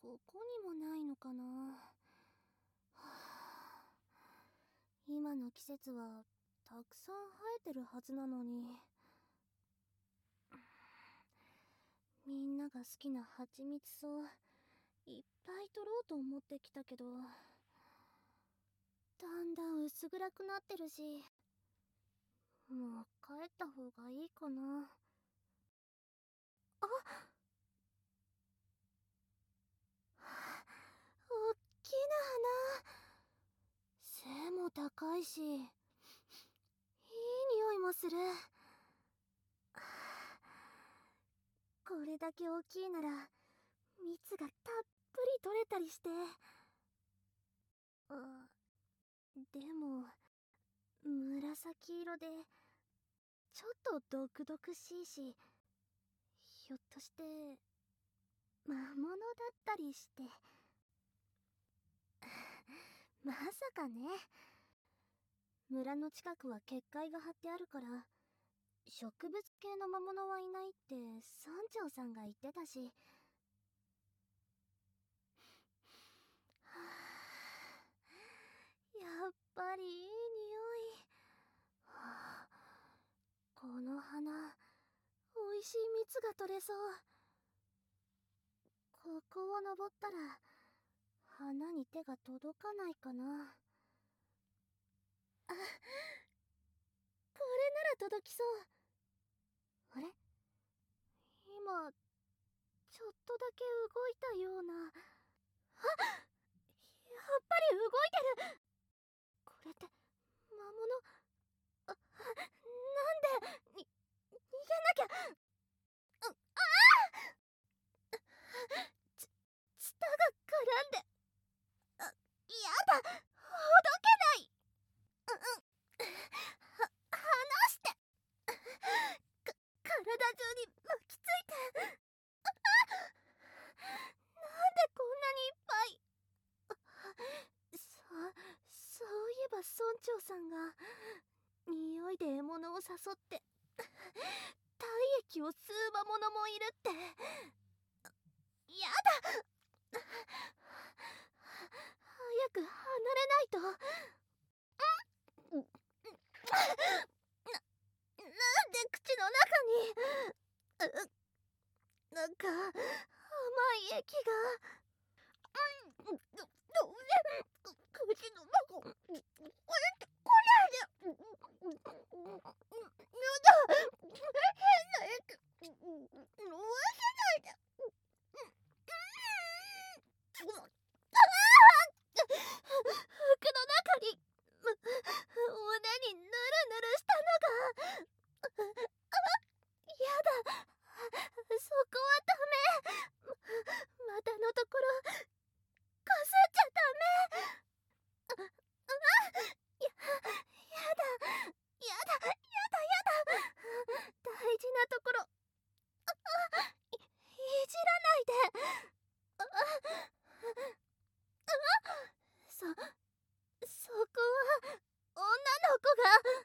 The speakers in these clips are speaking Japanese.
ここにもないのかな。はあ、今の季節はたくさん生えてるはずなのに。みんなが好きな蜂蜜草いっぱい取ろうと思ってきたけど、だんだん薄暗くなってるし、もう帰った方がいいかな。あっ、おっきな花。背も高いし、いい匂いもする。これだけ大きいなら蜜がたっぷり取れたりして。でも紫色でちょっと毒々しいし、ひょっとして魔物だったりして。まさかね。村の近くは結界が張ってあるから植物系の魔物はいないって村長さんが言ってたし。やっぱりいい匂い。この花おいしい蜜が取れそう。ここを登ったら花に手が届かないかな。あ、これなら届きそう。あれ、今ちょっとだけ動いたような。あ、やっぱり動いてる。これって魔物。なんで逃げなきゃ。ツタが絡んで。やだ、ほどけない。離して。体中に巻きついて。なんでこんなにいっぱい。そういえば村長さんが匂いで獲物を誘って体液を吸う魔物もいるって。やだ、早く離れないと。なんで口の中に。なんか甘い液が。口の中これで。やだ、変な液飲ませないで。服の中に胸にヌルヌルしたのが。やだ、そこはダメ。股のところかすっちゃダメ。やだ、やだ、やだ、やだ。大事なところいじらないで。そこは女の子が、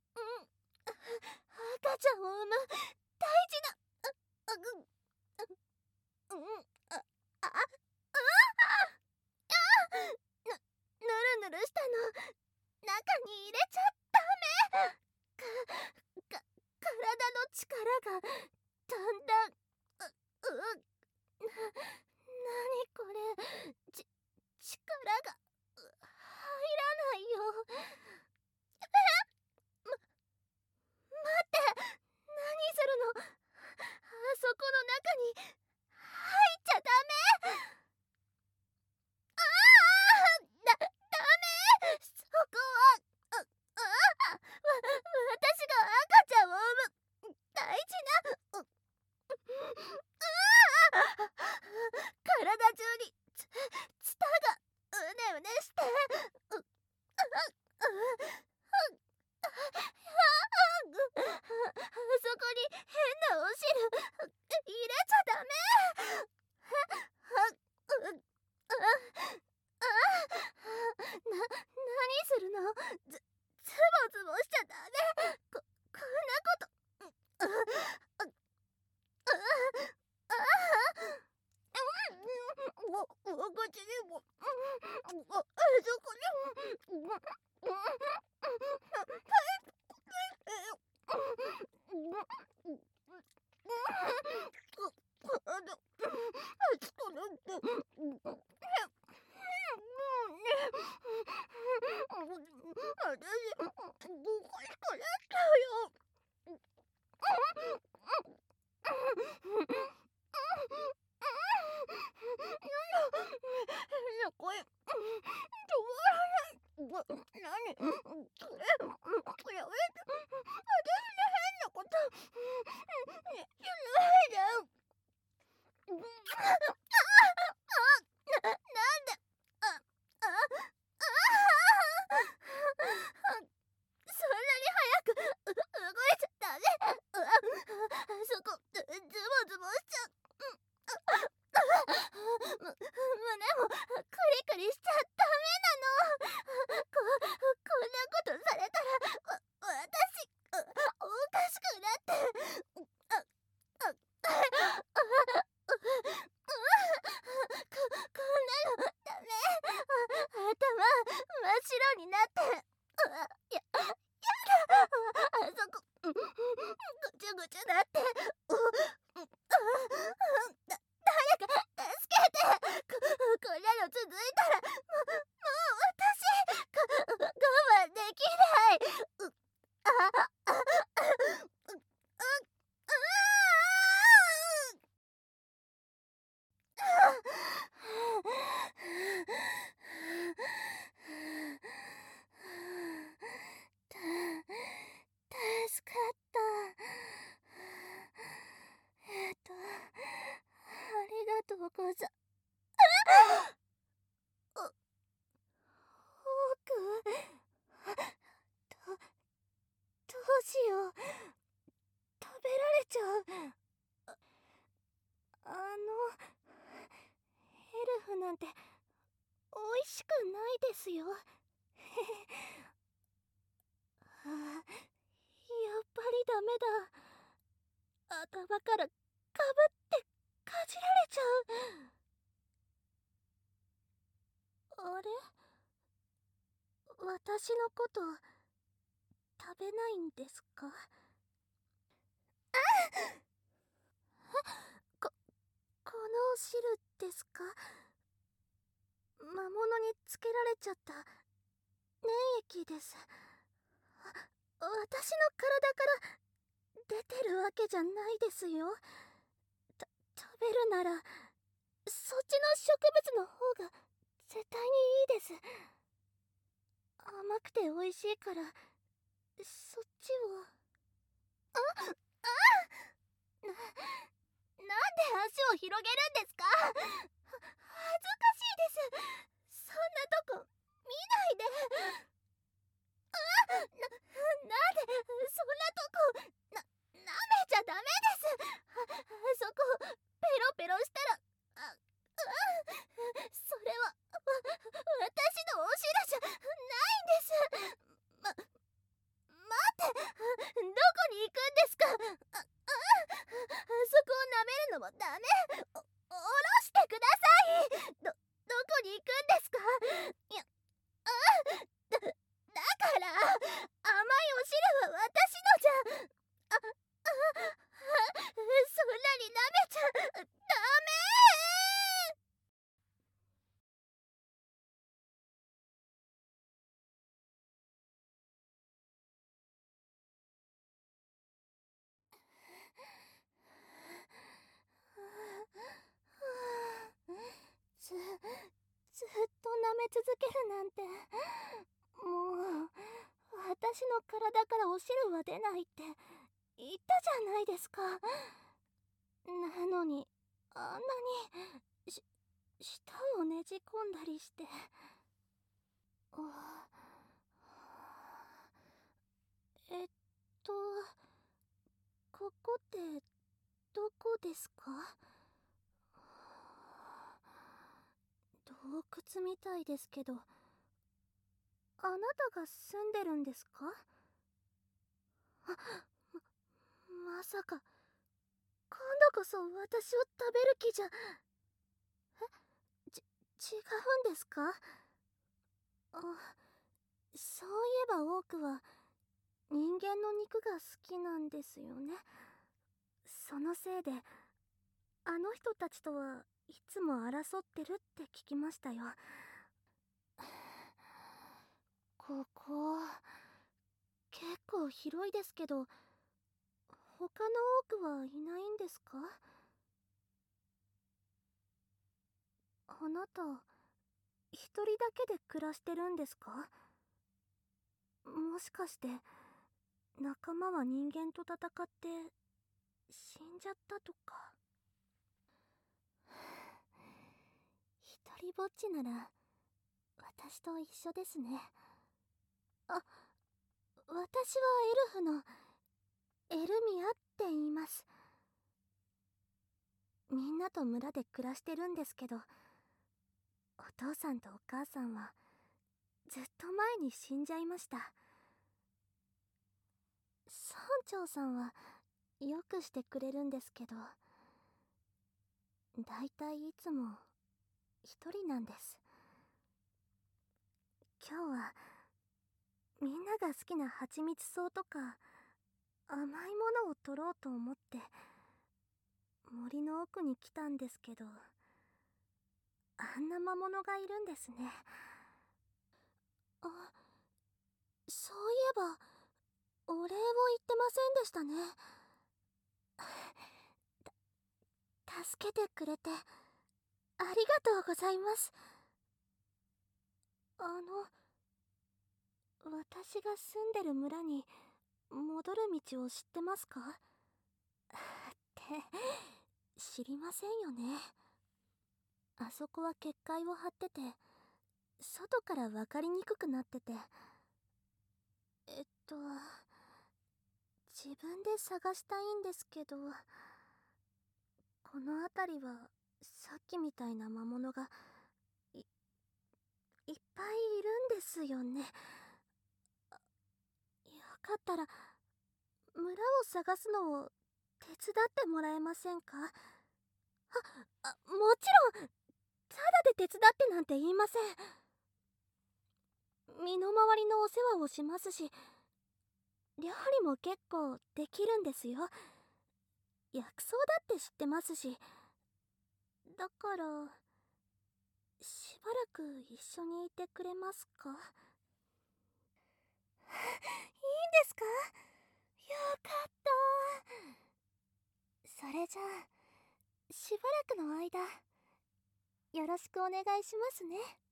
赤ちゃんを産む大事な。あ、あ、ぬるぬるしたの中に入れちゃダメ。体の力がだんだん。なにこれ。力が入らないよ。待って、何するの。あそこの中に入っちゃダメ。ダメ。そこは私が赤ちゃんを産む大事な。体中にツタがうねうねして。 助かった。ありがとうござ。お、多くどうしよう。食べられちゃう。エルフなんて美味しくないですよ。やっぱりダメだ。頭からかぶってかじられちゃう。あれ、私のこと食べないんですか？ここの汁ですか？魔物につけられちゃった粘液です。私の体から出てるわけじゃないですよ。食べるならそっちの植物の方が絶対にいいです。甘くて美味しいからそっちを。なんで足を広げるんですか？恥ずかしいです。そんなとこ見ないで。なんでそんなとこ舐めちゃダメです。そこペロペロしたらそれは私のお汁じゃないんです。待って、どこに行くんですか？そこを舐めるのもダメ。おろしてください。どこに行くんですか？いや、だから甘いお汁は私のじゃ。そんなに舐めちゃダメ。ずっと舐め続けるなんて、もう私の体からお汁は出ないって言ったじゃないですか。なのにあんなに舌をねじ込んだりして。あ、えっとここってどこですか？洞窟みたいですけど、あなたが住んでるんですか？まさか今度こそ私を食べる気じゃ。違うんですか？そういえば多くは人間の肉が好きなんですよね。そのせいであの人たちとはいつも争ってるって聞きましたよ。ここ結構広いですけど、他の多くはいないんですか？あなた一人だけで暮らしてるんですか？もしかして仲間は人間と戦って死んじゃったとか。一人ぼっちなら私と一緒ですね。あ、私はエルフのエルミアって言います。みんなと村で暮らしてるんですけど、お父さんとお母さんはずっと前に死んじゃいました。村長さんはよくしてくれるんですけど、だいたいいつも一人なんです。今日はみんなが好きな蜂蜜草とか甘いものを取ろうと思って森の奥に来たんですけど、あんな魔物がいるんですね。あ、そういえばお礼を言ってませんでしたね。助けてくれてありがとうございます。私が住んでる村に戻る道を知ってますか？って知りませんよね。あそこは結界を張ってて外から分かりにくくなってて、自分で探したいんですけど、この辺りはさっきみたいな魔物がいいっぱいいるんですよね。よかったら村を探すのを手伝ってもらえませんか？もちろんただで手伝ってなんて言いません。身の回りのお世話をしますし、料理も結構できるんですよ。薬草だって知ってますし。だからしばらく一緒にいてくれますか？いいんですか？よかった。それじゃあしばらくの間よろしくお願いしますね。